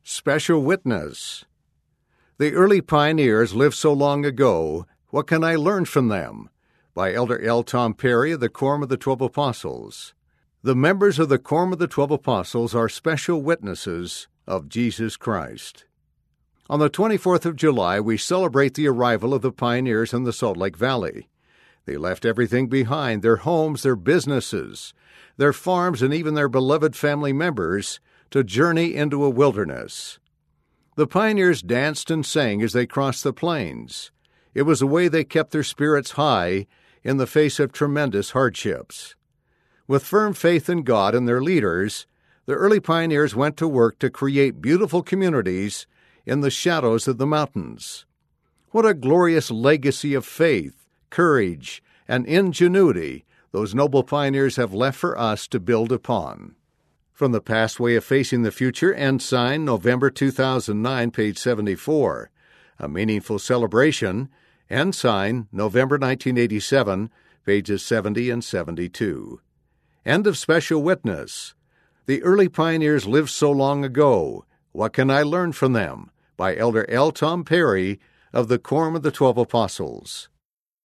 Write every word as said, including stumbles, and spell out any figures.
Special Witness. The early pioneers lived so long ago. What can I learn from them? By Elder L. Tom Perry of the Quorum of the Twelve Apostles. The members of the Quorum of the Twelve Apostles are special witnesses of Jesus Christ. On the twenty-fourth of July, we celebrate the arrival of the pioneers in the Salt Lake Valley. They left everything behind, their homes, their businesses, their farms, and even their beloved family members, to journey into a wilderness. The pioneers danced and sang as they crossed the plains. It was a way they kept their spirits high in the face of tremendous hardships. With firm faith in God and their leaders, the early pioneers went to work to create beautiful communities in the shadows of the mountains. What a glorious legacy of faith, courage, and ingenuity those noble pioneers have left for us to build upon. From The Past Way of Facing the Future, Ensign, November two thousand nine, page seventy-four. A Meaningful Celebration, Ensign, November nineteen eighty-seven, pages seventy and seventy-two. End of Special Witness. The early pioneers lived so long ago. What can I learn from them? By Elder L. Tom Perry of the Quorum of the Twelve Apostles.